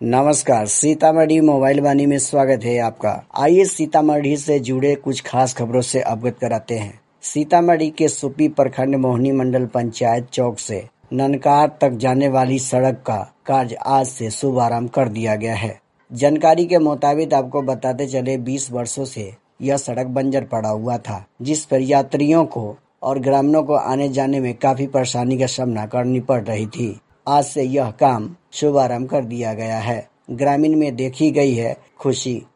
नमस्कार, सीतामढ़ी मोबाइल वाणी में स्वागत है आपका। आइए सीतामढ़ी से जुड़े कुछ खास खबरों से अवगत कराते हैं। सीतामढ़ी के सुपी प्रखंड मोहनी मंडल पंचायत चौक से ननकार तक जाने वाली सड़क का कार्य आज से शुभारंभ कर दिया गया है। जानकारी के मुताबिक आपको बताते चले 20 वर्षों से यह सड़क बंजर पड़ा हुआ था, जिस पर यात्रियों को और ग्रामीणों को आने जाने में काफी परेशानी का सामना करनी पड़ रही थी। आज से यह काम शुभारंभ कर दिया गया है। ग्रामीण में देखी गई है खुशी।